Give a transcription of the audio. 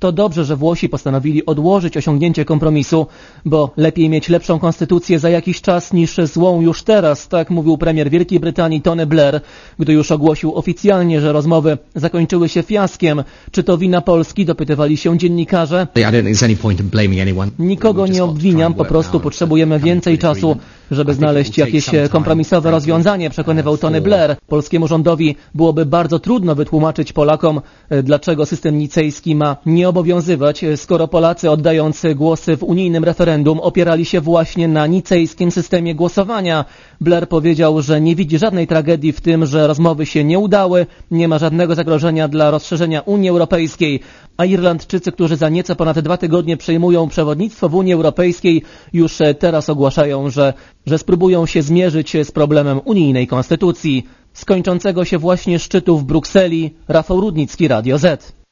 To dobrze, że Włosi postanowili odłożyć osiągnięcie kompromisu, bo lepiej mieć lepszą konstytucję za jakiś czas niż złą już teraz, tak mówił premier Wielkiej Brytanii Tony Blair, gdy już ogłosił oficjalnie, że rozmowy zakończyły się fiaskiem. Czy to wina Polski? Dopytywali się dziennikarze. Nikogo nie obwiniam, po prostu potrzebujemy więcej czasu, żeby znaleźć jakieś kompromisowe rozwiązanie, przekonywał Tony Blair. Polskiemu rządowi byłoby bardzo trudno wytłumaczyć Polakom, dlaczego system nicejski ma nie obowiązywać, skoro Polacy, oddając głosy w unijnym referendum, opierali się właśnie na nicejskim systemie głosowania. Blair powiedział, że nie widzi żadnej tragedii w tym, że rozmowy się nie udały, nie ma żadnego zagrożenia dla rozszerzenia Unii Europejskiej, a Irlandczycy, którzy za nieco ponad 2 tygodnie przejmują przewodnictwo w Unii Europejskiej, już teraz ogłaszają, że spróbują się zmierzyć z problemem unijnej konstytucji. Z kończącego się właśnie szczytu w Brukseli Rafał Rudnicki, Radio Z.